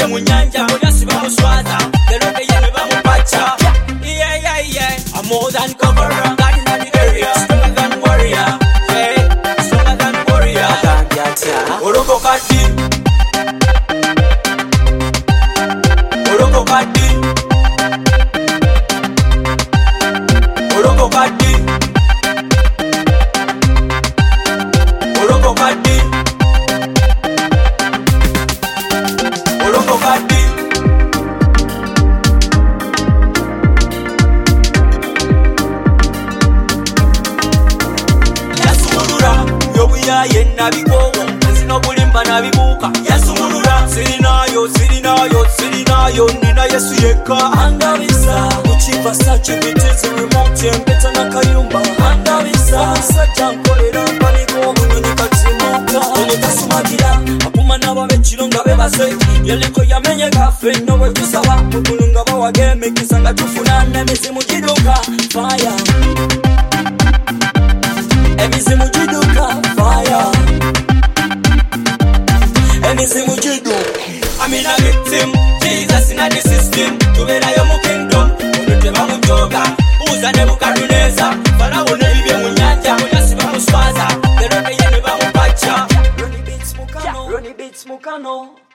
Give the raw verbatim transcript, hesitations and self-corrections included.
bibye mu nyanja mulyasi bamuswaza lero ye ne bamupacha. Yeah yeah yeah, I'm more than conqueror, God in the area, stronger than warrior. Hey, stronger than warrior. Oroko kati, oroko kati, oroko kati, oroko kati, oroko kati. Yasumulura yobuya yenna bikowo zino bulimba na bibuka. Yasumulura sirinayo sirinayo sirinayo nina Yesu yeka. Andabisa uchipa sachi bitezi remote mpeta na kayumba. Andabisa sacha nkolera mpaniko munyonyi katsimuka. Ene kasumagira akuma n'ababe kironga bebase yeliko yamenye kafe nowe tusaba mukulunga bawageme kisanga tufunana emizimu giduka fire. Emizimu giduka fire. Emizimu giduka. I'm in a victim, Jesus in a the system. Tubera yo mu kingdom, unute bamujoga. Uza Nebukadneza, Farao ne bibye mu nyanja, mulyasi bamuswaza lero ye ne bamupacha. Ronnie Beats Mukano, Ronnie Beats Mukano.